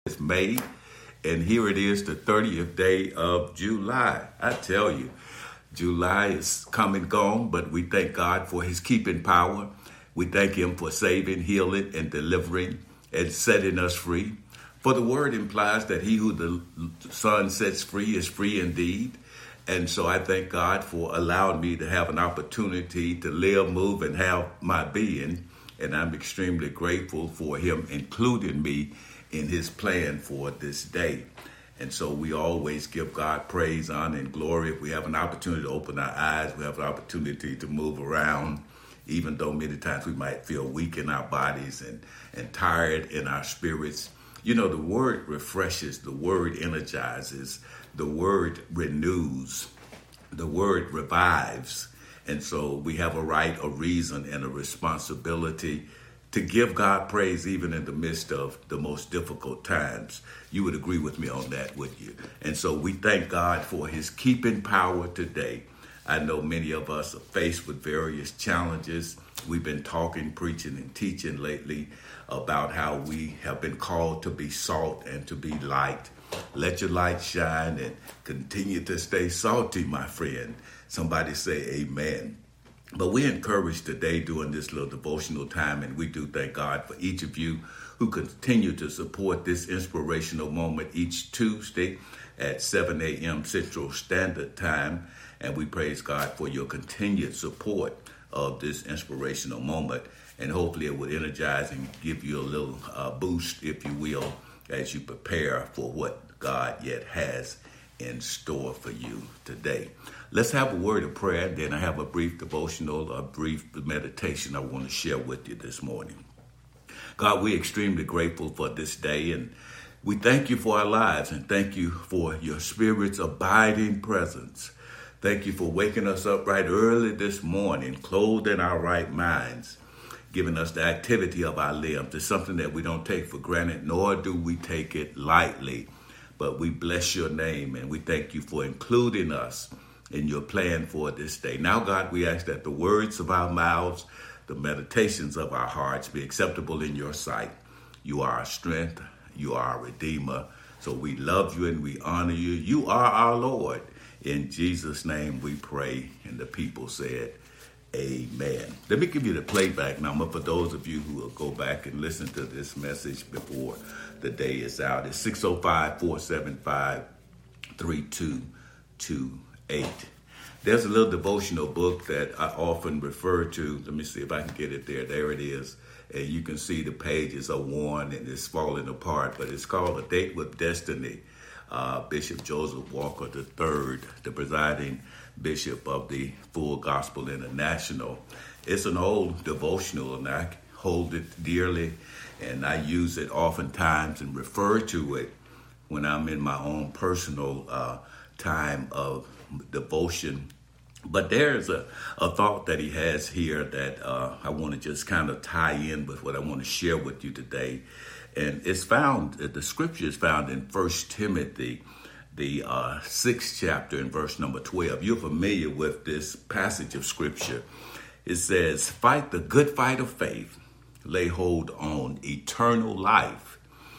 It's May, and here it is, the 30th day of July. I tell you, July is come and gone, but we thank God for his keeping power. We thank him for saving, healing, and delivering, and setting us free. For the word implies that he who the Son sets free is free indeed. And so I thank God for allowing me to have an opportunity to live, move, and have my being. And I'm extremely grateful for him including me in his plan for this day. And so we always give God praise, honor, and glory. If we have an opportunity to open our eyes, we have an opportunity to move around, even though many times we might feel weak in our bodies and tired in our spirits. You know, the word refreshes, the word energizes, the word renews, the word revives. And so we have a right, a reason, and a responsibility to give God praise even in the midst of the most difficult times. You would agree with me on that, wouldn't you? And so we thank God for his keeping power today. I know many of us are faced with various challenges. We've been talking, preaching, and teaching lately about how we have been called to be salt and to be light. Let your light shine and continue to stay salty, my friend. Somebody say amen. But we're encouraged today during this little devotional time, and we do thank God for each of you who continue to support this inspirational moment each Tuesday at 7 a.m. Central Standard Time. And we praise God for your continued support of this inspirational moment. And hopefully it will energize and give you a little boost, if you will, as you prepare for what God yet has in store for you today. Let's have a word of prayer, and then I have a brief devotional, a brief meditation I want to share with you this morning. God, we're extremely grateful for this day, and we thank you for our lives, and thank you for your Spirit's abiding presence. Thank you for waking us up right early this morning, clothed in our right minds, giving us the activity of our limbs. It's something that we don't take for granted, nor do we take it lightly. But we bless your name, and we thank you for including us in your plan for this day. Now, God, we ask that the words of our mouths, the meditations of our hearts be acceptable in your sight. You are our strength. You are our Redeemer. So we love you and we honor you. You are our Lord. In Jesus' name we pray. And the people said, amen. Let me give you the playback number for those of you who will go back and listen to this message before the day is out. It's 605-475-3228. There's a little devotional book that I often refer to. Let me see if I can get it there. There it is. And you can see the pages are worn and it's falling apart, but it's called A Date with Destiny. Bishop Joseph Walker III, the presiding bishop of the Full Gospel International. It's an old devotional, and I hold it dearly, and I use it oftentimes and refer to it when I'm in my own personal time of devotion. But there's a thought that he has here that I want to just kind of tie in with what I want to share with you today. And it's found, the scripture is found in 1 Timothy, the 6th chapter in verse number 12. You're familiar with this passage of scripture. It says, fight the good fight of faith, lay hold on eternal life,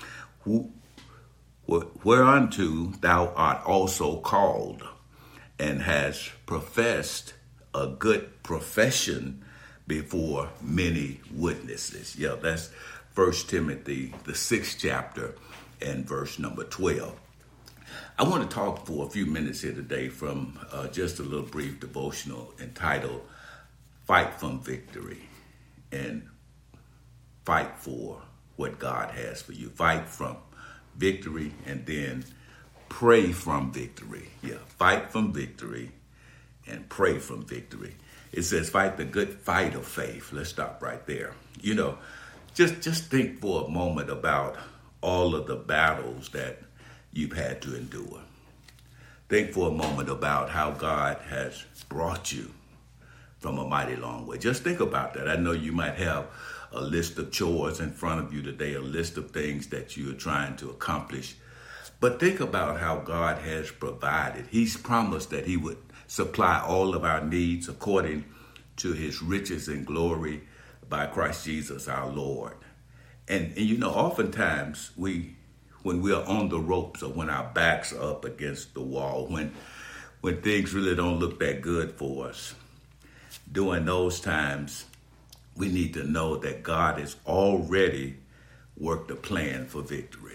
whereunto thou art also called, and has professed a good profession before many witnesses. Yeah, that's 1 Timothy, the 6th chapter, and verse number 12. I want to talk for a few minutes here today from just a little brief devotional entitled Fight from Victory, and fight for what God has for you. Fight from victory, and then pray from victory. Yeah, fight from victory and pray from victory. It says fight the good fight of faith. Let's stop right there. You know, just think for a moment about all of the battles that you've had to endure. Think for a moment about how God has brought you from a mighty long way. Just think about that. I know you might have a list of chores in front of you today, a list of things that you are trying to accomplish. But think about how God has provided. He's promised that he would supply all of our needs according to his riches and glory by Christ Jesus our Lord. And you know, oftentimes we when we are on the ropes or when our backs are up against the wall, when things really don't look that good for us. During those times, we need to know that God has already worked a plan for victory.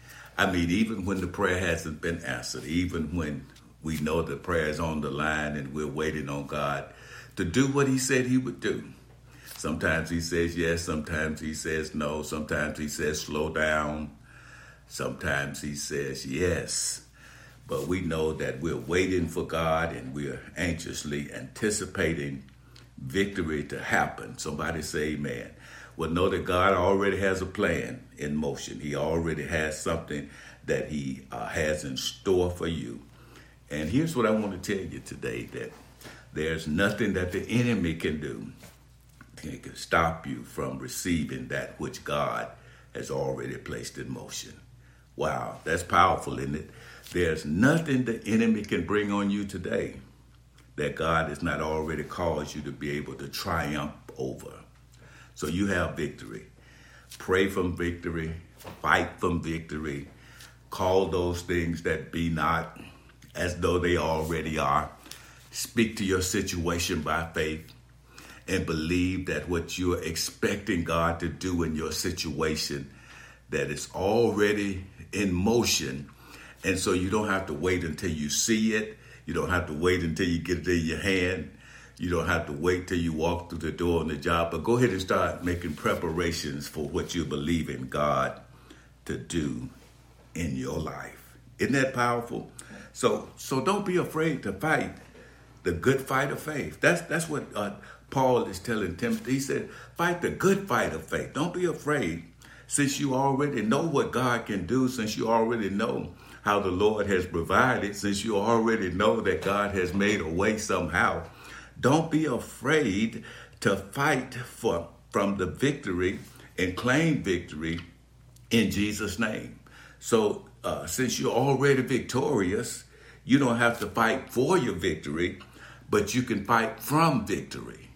I mean, even when the prayer hasn't been answered, even when we know the prayer is on the line and we're waiting on God to do what he said he would do. Sometimes he says yes, sometimes he says no, sometimes he says slow down, sometimes he says yes. But we know that we're waiting for God and we're anxiously anticipating victory to happen. Somebody say amen. Well, know that God already has a plan in motion. He already has something that he has in store for you. And here's what I want to tell you today, that there's nothing that the enemy can do that can stop you from receiving that which God has already placed in motion. Wow, that's powerful, isn't it? There's nothing the enemy can bring on you today that God has not already caused you to be able to triumph over. So you have victory. Pray from victory. Fight from victory. Call those things that be not as though they already are. Speak to your situation by faith and believe that what you're expecting God to do in your situation, that it's already in motion. And so you don't have to wait until you see it. You don't have to wait until you get it in your hand. You don't have to wait till you walk through the door on the job, but go ahead and start making preparations for what you believe in God to do in your life. Isn't that powerful? So don't be afraid to fight the good fight of faith. That's what Paul is telling Timothy. He said, fight the good fight of faith. Don't be afraid, since you already know what God can do, since you already know how the Lord has provided, since you already know that God has made a way somehow. Don't be afraid to fight from the victory and claim victory in Jesus' name. So since you're already victorious, you don't have to fight for your victory, but you can fight from victory.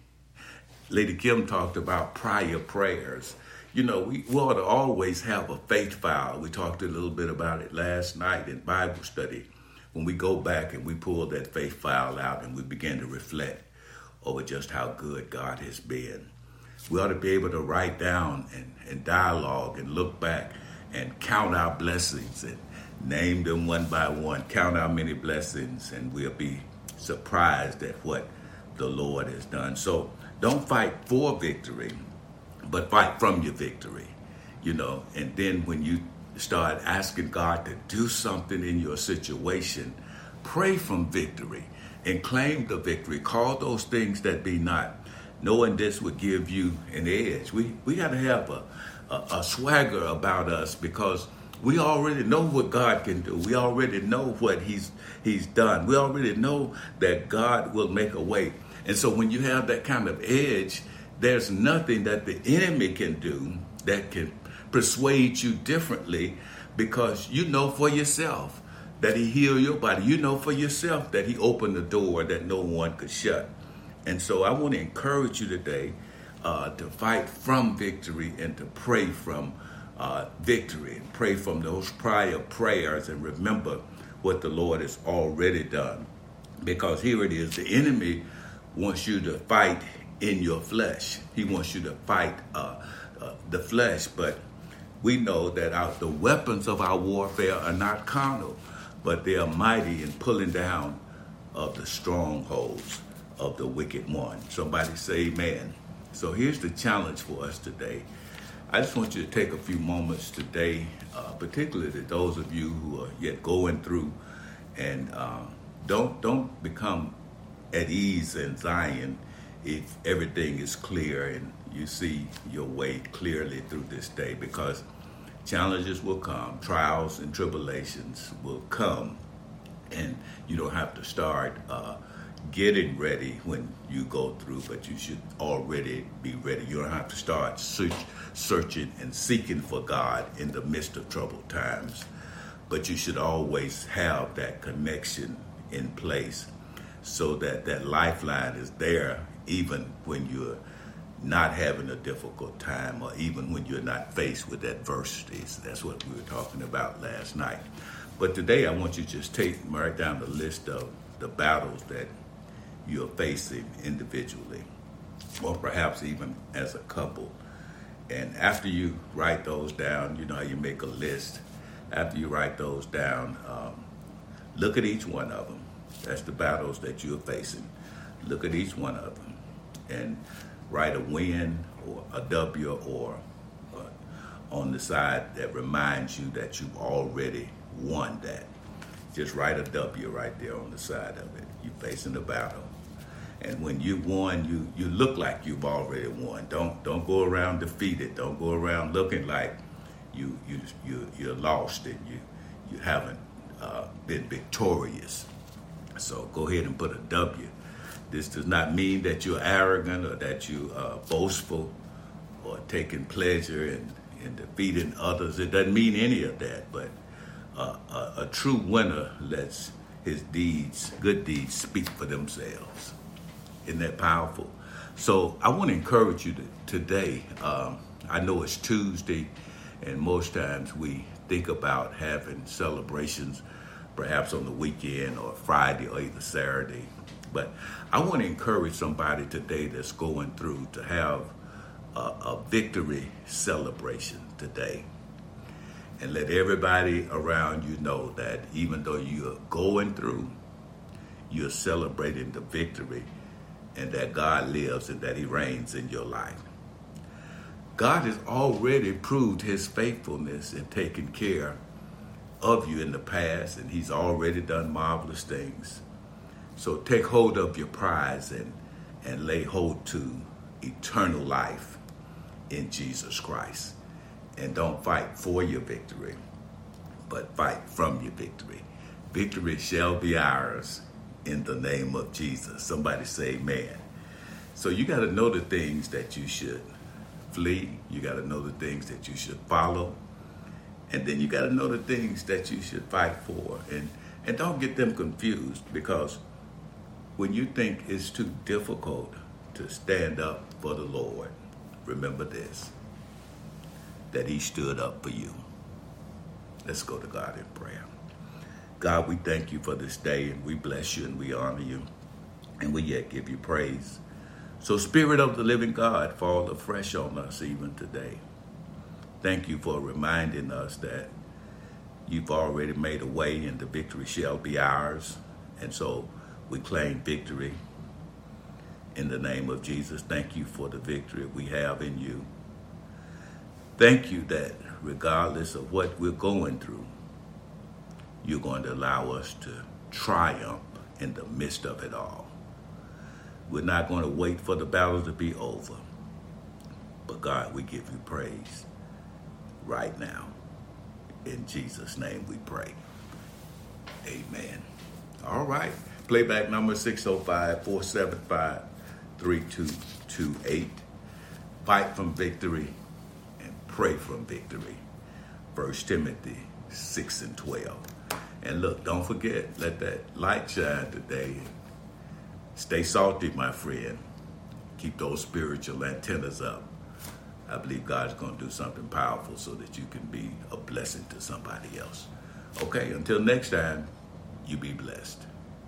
Lady Kim talked about prior prayers. You know, we ought to always have a faith file. We talked a little bit about it last night in Bible study, when we go back and we pull that faith file out and we begin to reflect over just how good God has been. We ought to be able to write down and dialogue and look back and count our blessings and name them one by one, count our many blessings, and we'll be surprised at what the Lord has done. So don't fight for victory, but fight from your victory, you know. And then when you start asking God to do something in your situation, pray from victory and claim the victory. Call those things that be not, knowing this would give you an edge. We got to have a swagger about us, because we already know what God can do. We already know what he's done. We already know that God will make a way. And so when you have that kind of edge, there's nothing that the enemy can do that can persuade you differently, because you know for yourself that he healed your body. You know for yourself that he opened the door that no one could shut. And so I want to encourage you today to fight from victory and to pray from victory, and pray from those prior prayers, and remember what the Lord has already done. Because here it is, the enemy wants you to fight in your flesh. He wants you to fight the flesh, but we know that the weapons of our warfare are not carnal, but they are mighty in pulling down of the strongholds of the wicked one. Somebody say amen. So here's the challenge for us today. I just want you to take a few moments today, particularly to those of you who are yet going through, and don't become at ease in Zion if everything is clear and you see your way clearly through this day, because challenges will come, trials and tribulations will come, and you don't have to start getting ready when you go through, but you should already be ready. You don't have to start searching and seeking for God in the midst of troubled times, but you should always have that connection in place so that that lifeline is there even when you're not having a difficult time, or even when you're not faced with adversities. That's what we were talking about last night. But today I want you to just write down the list of the battles that you're facing individually, or perhaps even as a couple. And after you write those down, you know how you make a list. After you write those down, look at each one of them. That's the battles that you're facing. Look at each one of them and write a win or a W, or on the side that reminds you that you've already won that. Just write a W right there on the side of it. You're facing a battle. And when you won, you look like you've already won. Don't go around defeated. Don't go around looking like you're lost and you haven't been victorious. So go ahead and put a W. This does not mean that you're arrogant or that you are boastful or taking pleasure in defeating others. It doesn't mean any of that. But a true winner lets his good deeds, speak for themselves. Isn't that powerful? So I want to encourage you today. I know it's Tuesday, and most times we think about having celebrations perhaps on the weekend or Friday or either Saturday. But I want to encourage somebody today that's going through to have a victory celebration today. And let everybody around you know that even though you're going through, you're celebrating the victory, and that God lives and that he reigns in your life. God has already proved his faithfulness in taking care of you in the past, and he's already done marvelous things. So take hold of your prize and lay hold to eternal life in Jesus Christ. And don't fight for your victory, but fight from your victory. Victory shall be ours in the name of Jesus. Somebody say amen. So you got to know the things that you should flee. You got to know the things that you should follow. And then you got to know the things that you should fight for. And don't get them confused, because when you think it's too difficult to stand up for the Lord, remember this, that he stood up for you. Let's go to God in prayer. God, we thank you for this day, and we bless you and we honor you, and we yet give you praise. So Spirit of the living God, fall afresh on us even today. Thank you for reminding us that you've already made a way and the victory shall be ours. And so we claim victory in the name of Jesus. Thank you for the victory we have in you. Thank you that regardless of what we're going through, you're going to allow us to triumph in the midst of it all. We're not going to wait for the battle to be over. But God, we give you praise right now. In Jesus' name we pray. Amen. All right. Playback number 605-475-3228. Fight from victory and pray from victory. 1 Timothy 6:12. And look, don't forget, let that light shine today. Stay salty, my friend. Keep those spiritual antennas up. I believe God's going to do something powerful so that you can be a blessing to somebody else. Okay, until next time, you be blessed.